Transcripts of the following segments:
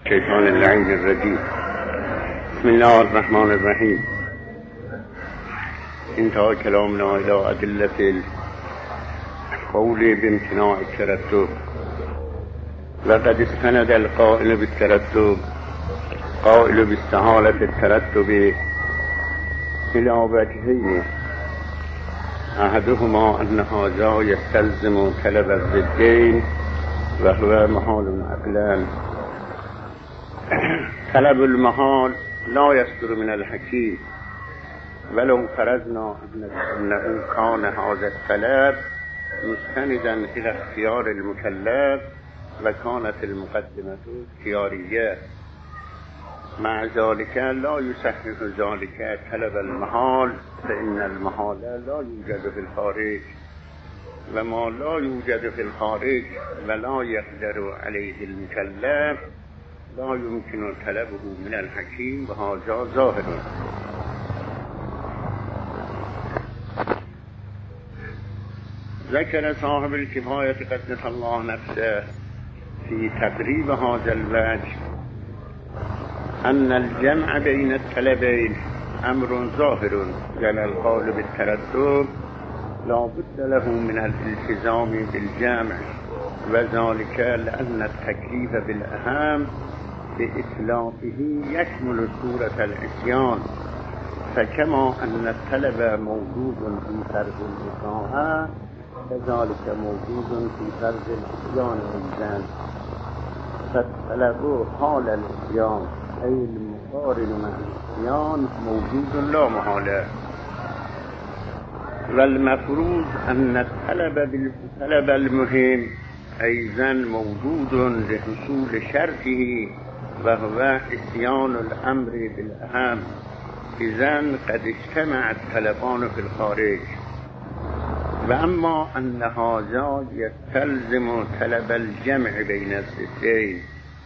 شیطان اللعین الرجیم. بسم الله الرحمن الرحیم. انتهى كلامنا إلى أدلة القول بامتناع التردد، وقد استند القائل بالتردد قائل باستحالة التردد إلى وجهين، أحدهما أن هذا يستلزم طلب الضدين وهو محال عقلا. طلب المحال لا يصدر من الحكيم، ولو فرضنا أنه كان هذا الطلب مستندا إلى اختيار المكلف وكانت المقدمة اختيارية، مع ذلك لا يصحح ذلك طلب المحال، فإن المحال لا يوجد في الخارج، وما لا يوجد في الخارج ولا يقدر عليه المكلف لا يمكن طلبه من الحكيم، وهذا ظاهر. ذكر صاحب الكفاية قدس الله نفسه في تقريب هذا الوجه أن الجمع بين الطلبين أمر ظاهر، يعني القول بالتردد لا بد له من الالتزام بالجمع، وذلك لأن التكليف بالأهم بإطلاقه يشمل صورة العصيان، فكما أن الطلب موجود في فرض الإطاعة كذلك موجود في فرض العصيان أيضا، فالطلب حال العصيان أي المقارن مع العصيان موجود لا محالة، والمفروض أن الطلب المهم أيضا موجود لحصول شرطه وهو عصيان الأمر بالأهم، إذن قد اجتمع الطلبان في الخارج. وأما أن هذا يستلزم طلب الجمع بين الضدين،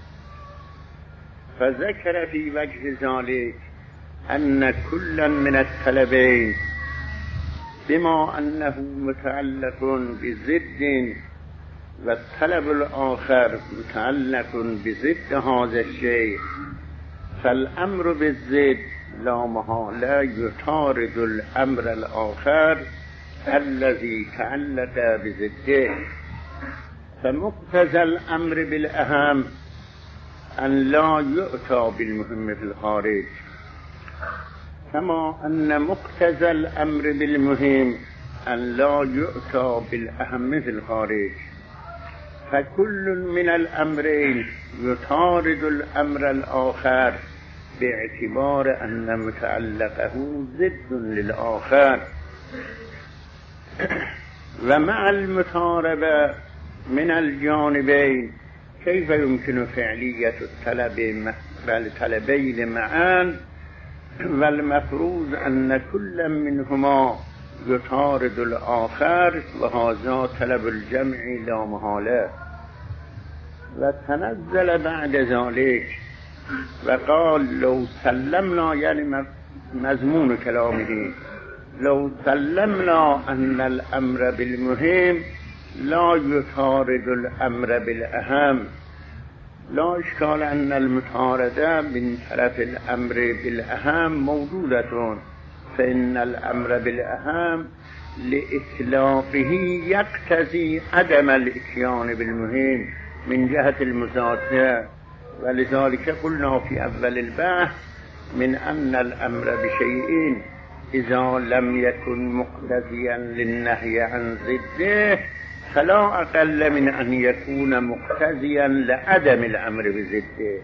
فذكر في وجه ذلك أن كلا من الطلبين بما أنه متعلق بضد والطلب الآخر متعلق بضد هذا الشيء، فالأمر بالضد لا محالة يطارد الأمر الآخر الذي تعلق بضده، فمقتضى الأمر بالأهم أن لا يؤتى بالمهم في الخارج، كما أن مقتضى الأمر بالمهم أن لا يؤتى بالأهم في الخارج، فكل من الأمرين يطارد الأمر الآخر باعتبار أن متعلقه ضد للآخر. ومع المتاربة من الجانبين كيف يمكن فعلية الطلبين معا؟ والمفروض أن كل منهما يطارد الآخر، وهذا طلب الجمع لا محالة. وتنزل بعد ذلك وقال لو سلمنا، يعني مضمون كلامه، لو سلمنا أن الأمر بالمهم لا يطارد الأمر بالأهم، لا إشكال أن المطاردة من طرف الأمر بالأهم موجودة، فإن الأمر بالأهم لإطلاقه يقتضي عدم الإتيان بالمهم من جهة المزاجة، ولذلك قلنا في أول البحث من أن الأمر بشيء إذا لم يكن مقتضيا للنهي عن ضده فلا أقل من أن يكون مقتضيا لعدم الأمر بضده.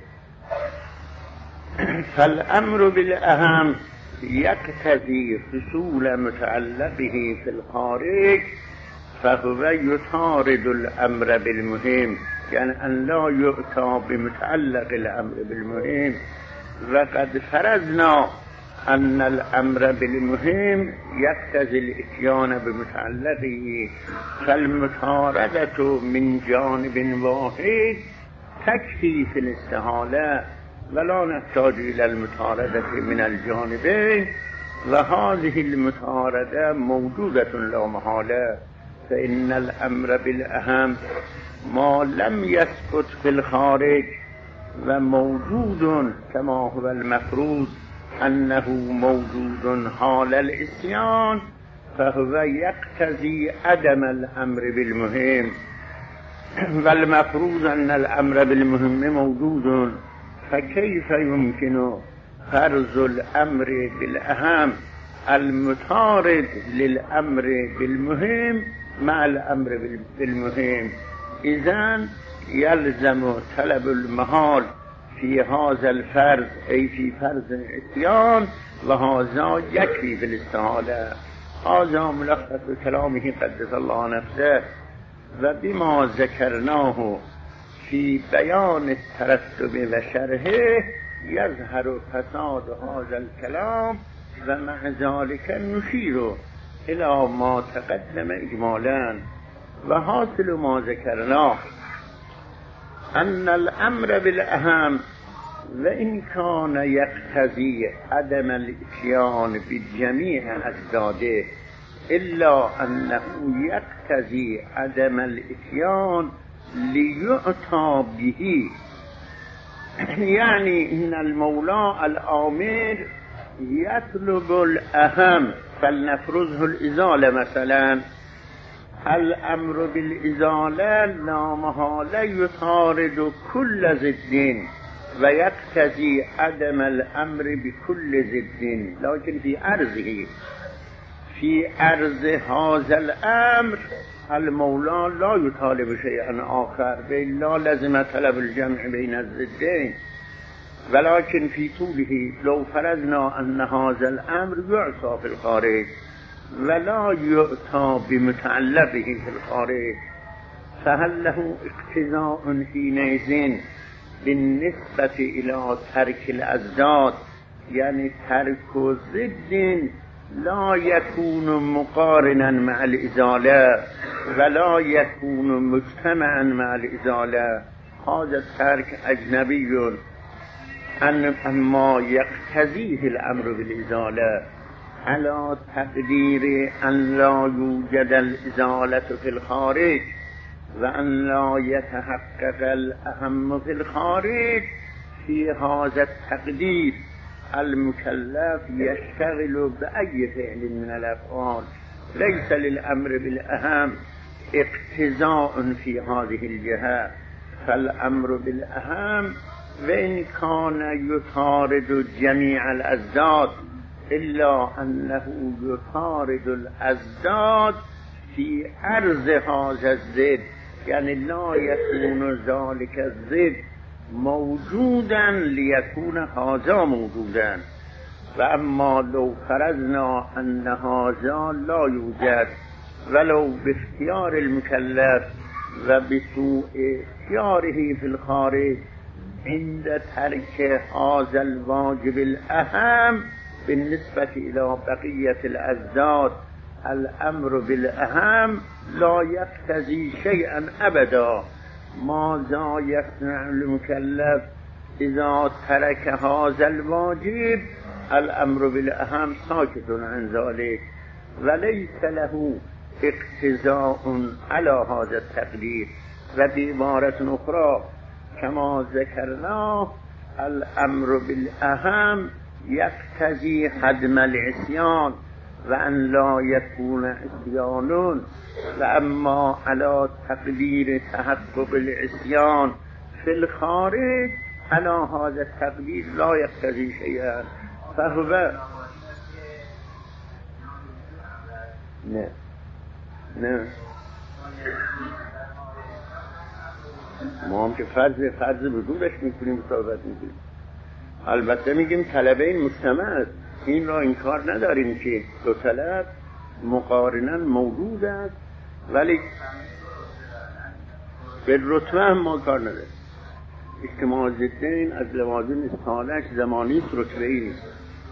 فالأمر بالأهم يقتضي حصول متعلقه في الخارج، فهو يطارد الأمر بالمهم، يعني أن لا يؤتى بمتعلق الأمر بالمهم. وقد فرضنا أن الأمر بالمهم يقتضي الإتيان بمتعلقه، فالمطاردة من جانب واحد تكفي في الاستحالة، ولا نحتاج إلى المطاردة من الجانبين، وهذه المطاردة موجودة لا محالة، فإن الأمر بالأهم ما لم يثبت في الخارج و موجود کما هو المفروض انه موجود حال العصیان فهو یقتضی عدم الامر بالمهم و المفروض ان الامر بالمهم موجود فكيف يمكن فرض الامر بالاهم المطارد للامر بالمهم مع الامر بالمهم؟ اذن يلزم طلب المحال في هذا الفرض أي في فرض العصيان وهذا يكفي في الاستحالة. هذا ملخص كلامه قدس الله نفسه. وبما ذكرناه في بيان الترتب وشرحه يظهر فساد هذا الكلام ومع ذلك نشير إلى ما تقدم إجمالا. وحاصل ما ذكرناه أن الأمر بالأهم وإن كان يقتضي عدم الإتيان بجميع أجزاده إلا أنه يقتضي عدم الإتيان ليؤتى به. يعني إن المولى الآمر يطلب الأهم فلنفرضه الإزالة مثلا. الأمر بالإزالة لا محالة يطارد كل ضد ويقتضي عدم الأمر بكل ضد، لكن في عرض هذا الأمر المولى لا يطالب شيئا آخر إلا لازم طلب الجمع بين الضدين، ولكن في طوله لو فرضنا أن هذا الأمر يعطى في الخارج ولا يؤتى بمتعلقه في الخارج فهل له اقتضاء حينئذ بالنسبة إلى ترك الأضداد؟ يعني ترك ضد لا يكون مقارنا مع الإزالة ولا يكون مجتمعا مع الإزالة. هذا الترك أجنبي أما يقتضيه الأمر بالإزالة على تقدير أن لا يوجد الإزالة في الخارج وأن لا يتحقق الأهم في الخارج. في هذا التقدير المكلف يشتغل بأي فعل من الأفعال ليس للأمر بالأهم اقتضاء في هذه الجهة. فالأمر بالأهم وإن كان يطارد جميع الأضداد إلا أنه يطارد الأضداد في عرض هذا الضد، يعني لا يكون ذلك الضد موجودا ليكون هذا موجودا. وأما لو فرضنا أن هذا لا يوجد ولو باختيار المكلف وبسوء اختياره في الخارج عند ترك هذا الواجب الأهم بالنسبة إلى بقية الأضداد الأمر بالأهم لا يقتضي شيئا أبدا. ماذا يصنع المكلف إذا ترك هذا الواجب؟ الأمر بالأهم ساكت عن ذلك وليس له اقتضاء على هذا التقدير. وبعبارة أخرى كما ذكرنا الأمر بالأهم يقتضي حدم العصيان وأن لا يكون عصيان. وأما على تقدير تحقق العصيان في الخارج على هذا التقدير لا يقتضي شيئا فهو نه ما هم که فرض وجودش میکنیم صحبت میکنیم. البته میگیم طلبه این مجتمع است، این را انکار نداریم که دو طلب مقارناً موجود است ولی به رتبه هم ما کار نداریم. اجتماع ضدین از لوازم استحاله‌اش زمانی است، رتبه ای نیست.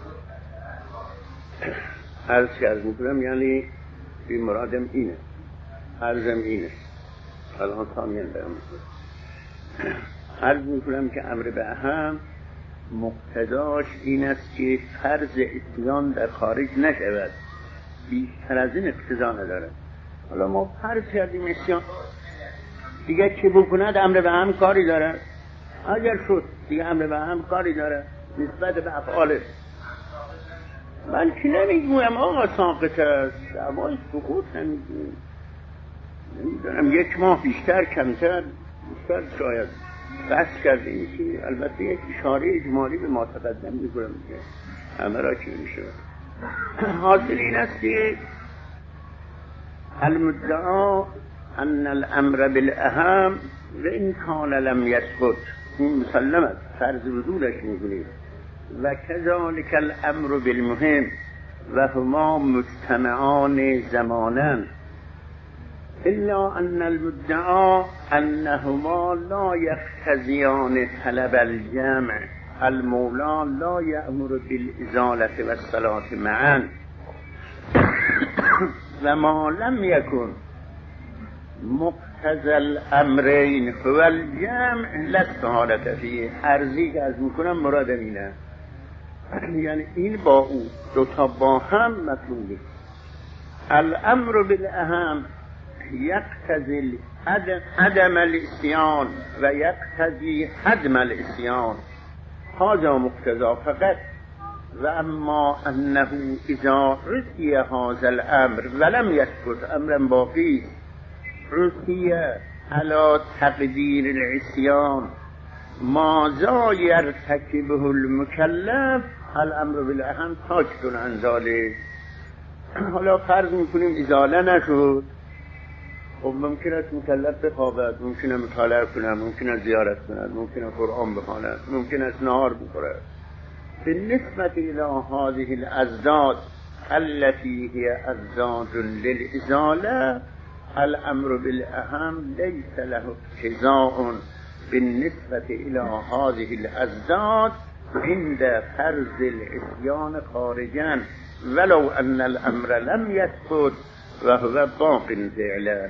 عرض میکنم یعنی بی مرادم اینه، عرضم اینه. الان ثانیاً بیان میکنم. عرض میکنم که امر به اهم مقتضاش این است که فرض اتیان در خارج نشود، بیشتر از این اقتضا نداره. حالا ما فرض کردیم اتیان دیگه چه بکند امر به اهم کاری داره؟ اگر شد دیگه امر به هم کاری داره نسبت به افعالش. من که نمیگویم آقا ساقط است، دعوای سقوط نمیگویم، نمیدونم 1 ماه بیشتر کمتر بیشتر شاید بحث کردیم که البته یک اشاره اجمالی به ما تقدم میگویم که همه را که میشه. حاصل این است که المدعا ان الامر بالاهم و این کان لم یثبت، این مسلم است، فرض وجودش میگویم. و کذالک الامر بالمهم و هما مجتمعان زمانا الا ان المدعا انهما لا يقتضيان طلب الجمع المولى لا يأمر بالازالة والصلاة معا و ما لم يكن مقتضى الامرین هو الجمع لا استحالة فيه. عرضی که از میکنم مرادم اینه، یعنی این با او دوتا با هم مطلوبه. الامر بالاهم یقتضی عدم الاسیان و یقتضی عدم الاسیان، هذا مقتضا فقط. و اما انه اذا عصی هذا الامر ولم یثبت امرا باقی عصی على تقدیر العصیان ماذا یرتکبه المکلف الامر بالاهم ساکت عن ذلک. حالا فرض میکنیم ازاله نشد، خب ممکن است مکلف بخوابد، ممکن است مطالعه کند، ممکن است زیارت کند، ممکن است قرآن بخواند، ممکن است نهار بخورد. بالنسبة إلى هذه الأزداد التي هي أزداد للإزالة الأمر بالأهم ليس له اقتضاء بالنسبة إلى هذه الأزداد عند فرض العصيان خارجا ولو أن الأمر لم يثبت وهو باق فعلا.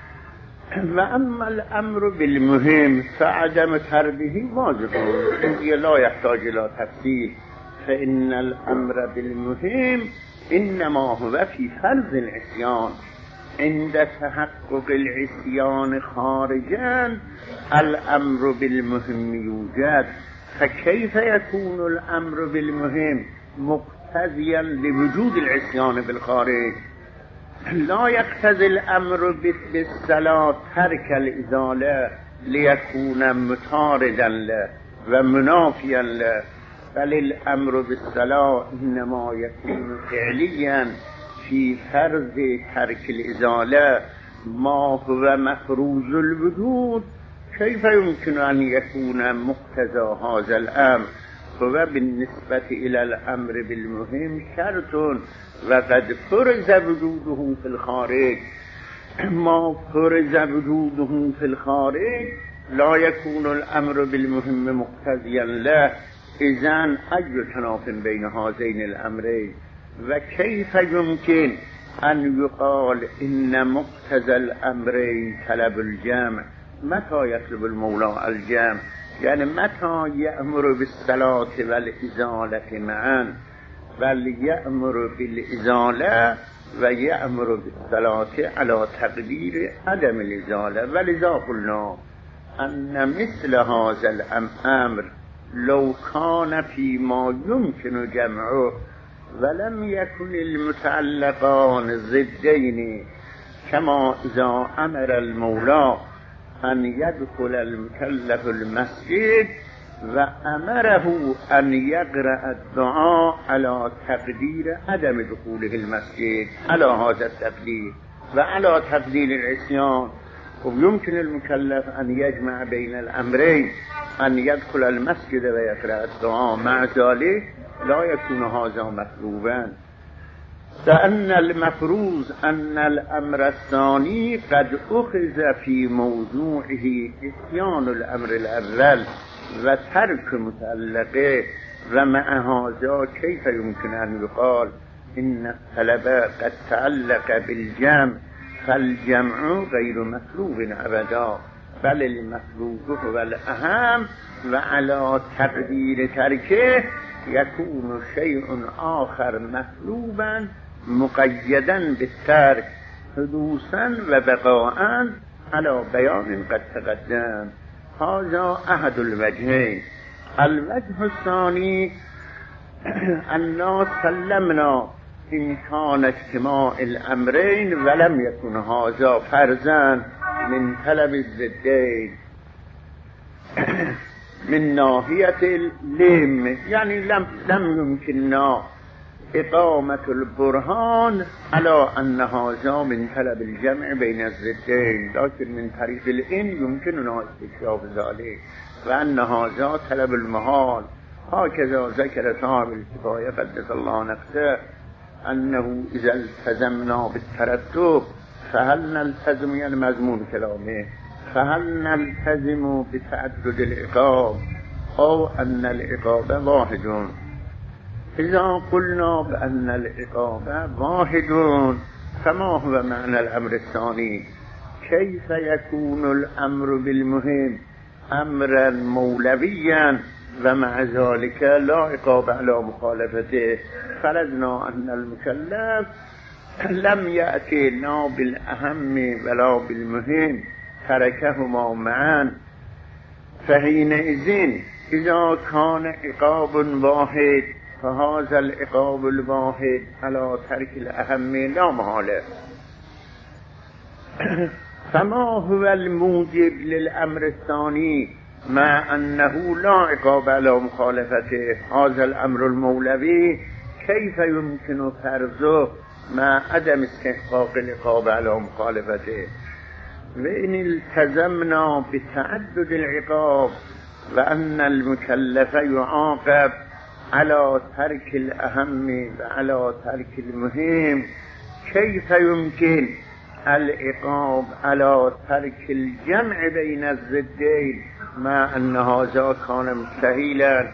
وأما الأمر بالمهم فعدم تربيه واجب لا يحتاج إلى تفصيل، فإن الأمر بالمهم إنما هو في فرض العصيان عند تحقق العصيان خارجا الأمر بالمهم يوجد. فكيف يكون الأمر بالمهم مقتضيا لوجود العصيان بالخارج؟ لا يقتضي الأمر بالصلاة ترك الإزالة ليكون مطاردا له ومنافيا له، بل الأمر بالصلاة إنما يكون فعليا في فرض ترك الإزالة ما هو مفروض الوجود. كيف يمكن أن يكون مقتضى هذا الأمر؟ هو بالنسبة إلى الأمر بالمهم شرط وقد فرض وجوده في الخارج. ما فرض وجوده في الخارج لا يكون الأمر بالمهم مقتضيا له، إذن أي تناف بين هذين الأمرين؟ وكيف يمكن أن يقال إن مقتضى الأمرين طلب الجمع؟ متى يطلب المولى الجمع؟ يعني متى يأمر بالصلاة والإزالة معا؟ بل يأمر بالإزالة ويأمر بالصلاة على تقدير عدم الإزالة. ولذا قلنا أن مثل هذا الأمر لو كان فيما يمكن جمعه ولم يكن المتعلقان ضدين كما إذا أمر المولى أن يدخل المكلف المسجد وأمره أن يقرأ الدعاء على تقدير عدم دخوله المسجد على هذا التقدير وعلى تقدير العصيان. ويمكن المكلف أن يجمع بين الأمرين أن يدخل المسجد ويقرأ الدعاء، مع ذلك لا يكون هذا مطلوبا، لأن المفروض أن الأمر الثاني قد أخذ في موضوعه إتيان الأمر الأول وترك متعلقه. ومع هذا كيف يمكن أن يقال إن الطلب قد تعلق بالجمع فالجمع غير مطلوب أبدا، بل المطلوب هو الأهم وعلى تقدير تركه يكون شيء آخر مطلوبا مقيدا بالترك حدوثا وبقاء على بيان قد تقدم. هذا احد الوجهين. الوجه الثاني أننا سلمنا إمكان اجتماع الأمرين ولم يكن هذا فرضا من طلب الضدين من ناحية اللم، يعني لم يمكننا إقامة البرهان على أن هذا من طلب الجمع بين الضدين، لكن من طريق الإن يمكننا استكشاف ذلك، وأن هذا طلب المحال. هكذا ذكر صاحب الكفاية قدس الله نفسه أنه إذا التزمنا بالترتب فهل نلتزم، يعني مضمون كلامه، فهل نلتزم بتعدد العقاب أو أن العقاب واحد؟ إذا قلنا بأن العقاب واحد فما هو معنى الأمر الثاني؟ كيف يكون الأمر بالمهم أمرا مولويا ومع ذلك لا عقاب على مخالفته؟ فرضنا أن المكلف لم يأتينا بالأهم ولا بالمهم، تركهما معا، فحينئذ إذا كان عقاب واحد فهذا العقاب الواحد على ترك الأهم لا محالة. فما هو الموجب للأمر الثاني مع أنه لا عقاب على مخالفته؟ هذا الأمر المولوي كيف يمكن فرضه مع عدم استحقاق العقاب على مخالفته؟ وإن التزمنا بتعدد العقاب وأن المكلف يعاقب على ترك الأهم وعلى ترك المهم، كيف يمكن العقاب على ترك الجمع بين الضدين مع أن هذا كان مستحيلا؟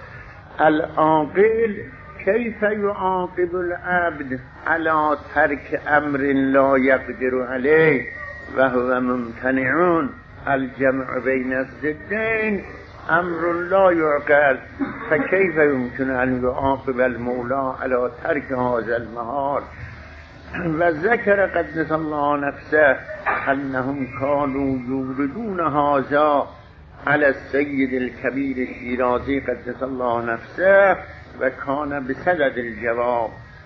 العاقل كيف يعاقب العبد على ترك أمر لا يقدر عليه وهو ممتنع؟ الجمع بين الضدين أمر لا يعقل، فكيف يمكن أن يعاقب المولى على ترك هذا المحال؟ وذكر قدس الله نفسه أنهم كانوا يوردون هذا على السيد الكبير الشيرازي قدس الله نفسه وكان بسدد الجواب.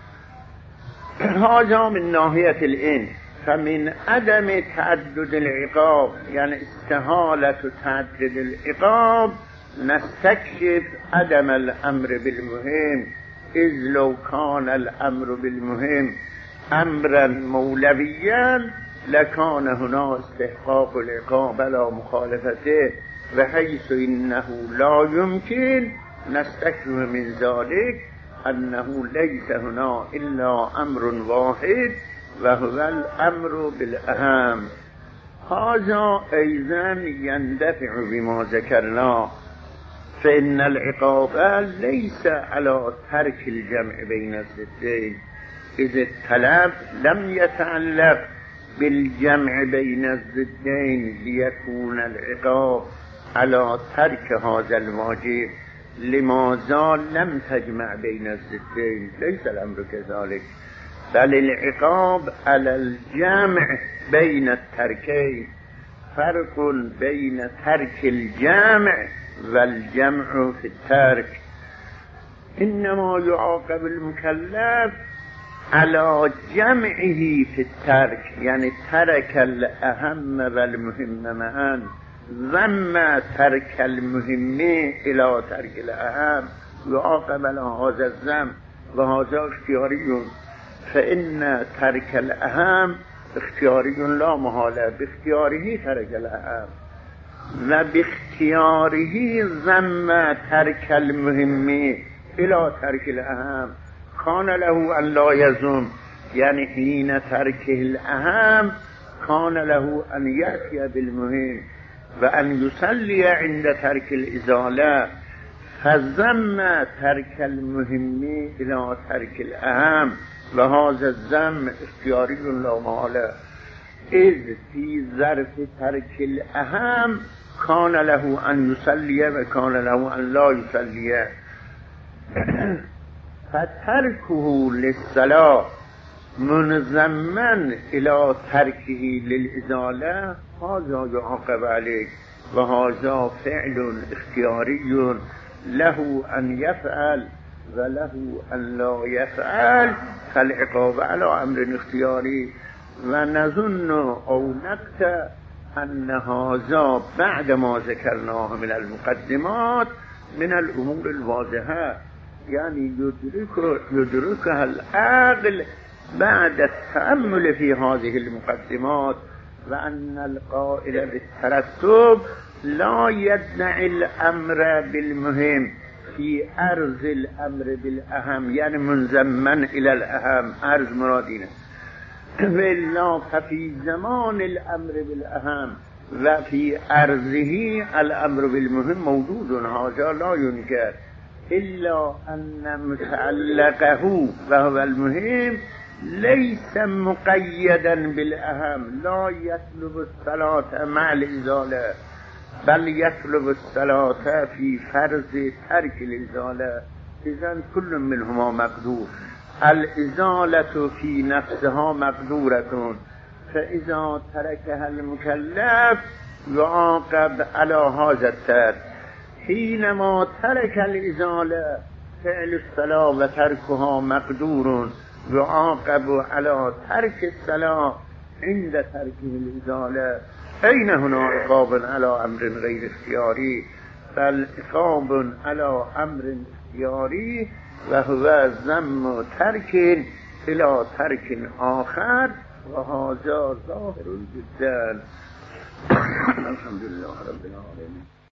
هذا من ناحية الإن. فمن عدم تعدد العقاب، يعني استحالة تعدد العقاب، نستكشف عدم الأمر بالمهم، إذ لو كان الأمر بالمهم أمرا مولويا لكان هنا استحقاق العقاب على مخالفته، بحيث إنه لا يمكن نستكشف من ذلك أنه ليس هنا إلا أمر واحد وهو الأمر بالأهم. هذا أيضا يندفع بما ذكرنا، فإن العقاب ليس على ترك الجمع بين الضدين، إذ الطلب لم يتعلق بالجمع بين الضدين ليكون العقاب على ترك هذا الواجب. لماذا لم تجمع بين الضدين؟ ليس الأمر كذلك، بل العقاب على الجمع بين التركين. فرق بين ترك الجمع والجمع في الترك. إنما يعاقب المكلف على جمعه في الترك، يعني ترك الأهم والمهم معا، ذم ترك المهم إلى ترك الأهم، يعاقب على هذا الذم، وهذا اختياري. فإن ترك الأهم اختياري لا محالة، باختياره ترك الأهم، وباختياره ذم ترك المهم إلى ترك الأهم. كان له أن لا يزم، يعني حين تركه الأهم كان له أن يأتي بالمهم وأن يصلي عند ترك الإزالة، فذم ترك المهم إلى ترك الأهم، وهذا الذم اختياري لا محالة، إذ في ظرف ترك الأهم كان له أن يصلي وكان له أن لا يصلي. فتركه للصلاة منضما إلى تركه للإزالة هذا يعاقب عليه. و هذا فعل اختیاری له ان یفعل و له ان لا یفعل فالعقاب علی امر اختیاری و نظن او نقطع ان هذا بعد ما ذکرناه من المقدمات من الامور الواضحه، یعنی یدرکها العقل بعد التأمل في هذه المقدمات و ان القائل بالترتب لا يدعي الامر بالمهم في عرض الامر بالاهم، یعنی منضمن الى الاهم، عرض مرادینه ولا ففي زمان الامر بالاهم و في عرضه الامر بالمهم موجود هذا لا ينكر الا ان متعلقه وهو المهم ليس مقيدا بالاهم، لا يطلب الصلاة مع الازاله بل يطلب الصلاة في فرض ترك الازاله، اذن كل منهما مقدور، الازالة في نفسها مقدورة فاذا تركها المكلف يعاقب على هذا الترك، حينما ترك الازالة فعل الصلاة وتركها مقدور يعاقب على ترك الصلاة عند تركه الازالة. أين هنا عقاب على أمر غير اختياري؟ بل عقاب على أمر اختياري وهو ذم ترك إلى ترك آخر وهذا ظاهر جدا. الحمد لله رب العالمين.